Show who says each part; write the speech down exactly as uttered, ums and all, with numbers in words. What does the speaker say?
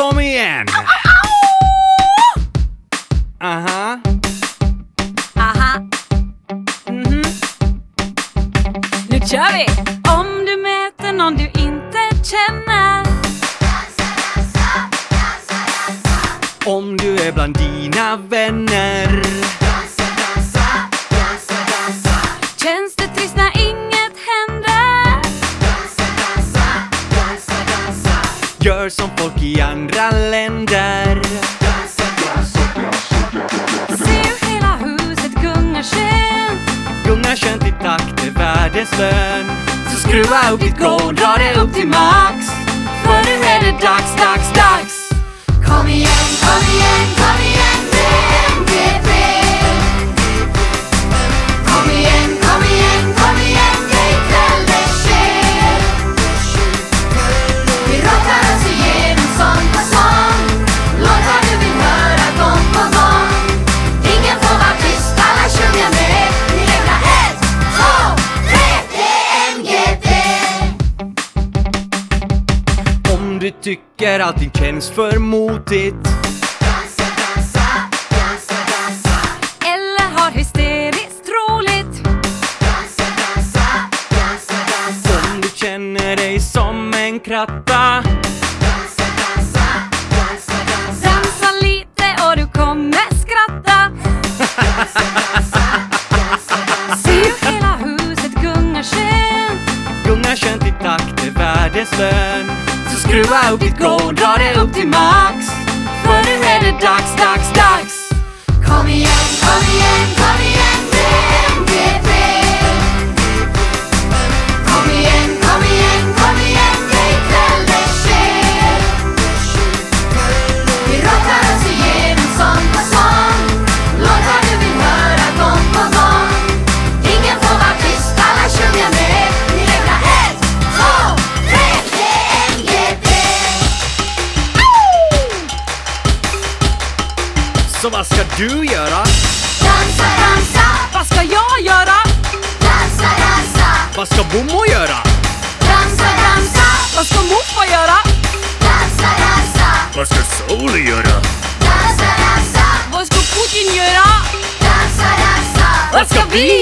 Speaker 1: Kom igen! Aha.
Speaker 2: Aha. Mhm. Nu kör vi! Om du möter någon du inte känner,
Speaker 1: dansa, dansa, dansa. Om du är bland dina vänner, dansa, dansa, dansa, dansa.
Speaker 2: Känns det trist när inget händer,
Speaker 1: Dansa, dansa, dansa, dansa. Gör som folk i andra länder, dansa, dansa, dansa, dansa.
Speaker 2: se hur hela huset gungar skönt.
Speaker 1: Gungar skönt i takt är världens lön. Så skruva upp ditt go, dra det upp till max. För nu är det dags, dags, dags.
Speaker 3: Kom igen, kom igen, kom igen med M G B. Kom igen, kom igen, kom igen, det är ikväll det sker. Vi rottar oss igenom sång på sång, låtar du vill höra gång på gång. Ingen får vara tyst, alla sjunger med. Vi räknar ett, två, tre, det är M G B.
Speaker 1: Om du tycker allting känns för motigt, dansa, dansa, dansa, dansa.
Speaker 2: Eller har hysteriskt roligt,
Speaker 1: Dansa, dansa, dansa, dansa. Om du känner dig som en kratta, dansa, dansa, dansa, dansa.
Speaker 2: dansa lite och du kommer skratta. Se hur hela huset gungar skönt.
Speaker 1: Gungar skönt i takt är världens lön. Så skruva upp ditt go, dra det upp till max. För nu är det dags, dags, dags.
Speaker 3: Kom igen, kom igen, kom igen med M G B. Kom igen, kom igen, kom igen, det är ikväll det sker. Vi rottar oss igenom sång på sång, låtar du vill höra gång på gång. Ingen får vara tyst, alla sjunger med. Vi räknar ett, två, tre, det är M G B.
Speaker 1: Så vad ska du göra?
Speaker 3: Dansa, dansa,
Speaker 2: Vad ska jag göra?
Speaker 3: dansa, dansa.
Speaker 1: Vad ska Momo göra?
Speaker 3: Dansa, dansa,
Speaker 2: Vad ska Muffa göra?
Speaker 3: dansa, dansa,
Speaker 1: Vad ska Soul göra?
Speaker 3: dansa, dansa,
Speaker 2: Vad ska Putin göra?
Speaker 3: dansa, dansa.
Speaker 2: Vad ska vi